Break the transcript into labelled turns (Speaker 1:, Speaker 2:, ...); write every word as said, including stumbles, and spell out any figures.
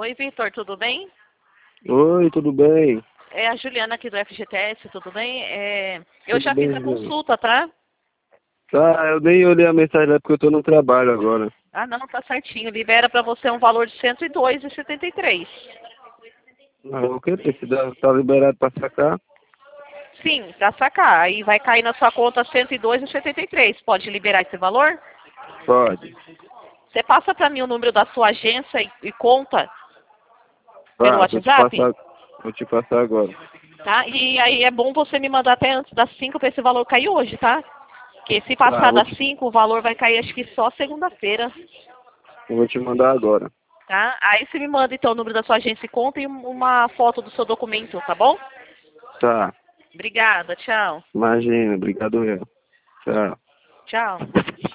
Speaker 1: Oi, Vitor, tudo bem?
Speaker 2: Oi, tudo bem?
Speaker 1: É a Juliana aqui do F G T S, tudo bem? É, eu
Speaker 2: Tudo
Speaker 1: já fiz
Speaker 2: bem,
Speaker 1: a
Speaker 2: Juliana?
Speaker 1: consulta, tá?
Speaker 2: Tá, eu nem olhei a mensagem lá porque eu tô no trabalho agora.
Speaker 1: Ah, não, tá certinho. Libera para você um valor de cento e dois e setenta e três.
Speaker 2: Não, o que? Precisa, tá liberado pra sacar?
Speaker 1: Sim, para sacar. Aí vai cair na sua conta cento e dois e setenta e três. Pode liberar esse valor?
Speaker 2: Pode.
Speaker 1: Você passa para mim o número da sua agência e, e conta pelo
Speaker 2: Tá, vou te
Speaker 1: WhatsApp,
Speaker 2: passar, vou te passar agora.
Speaker 1: tá? E aí é bom você me mandar até antes das cinco para esse valor cair hoje, tá? Porque se
Speaker 2: Tá,
Speaker 1: passar
Speaker 2: vou
Speaker 1: das
Speaker 2: te,
Speaker 1: cinco, o valor vai cair acho que só segunda-feira.
Speaker 2: eu vou te mandar agora.
Speaker 1: Tá? Aí você me manda então o número da sua agência e conta e uma foto do seu documento, tá bom?
Speaker 2: Tá,
Speaker 1: Obrigada, tchau.
Speaker 2: imagina, obrigado eu. Tchau.
Speaker 1: Tchau.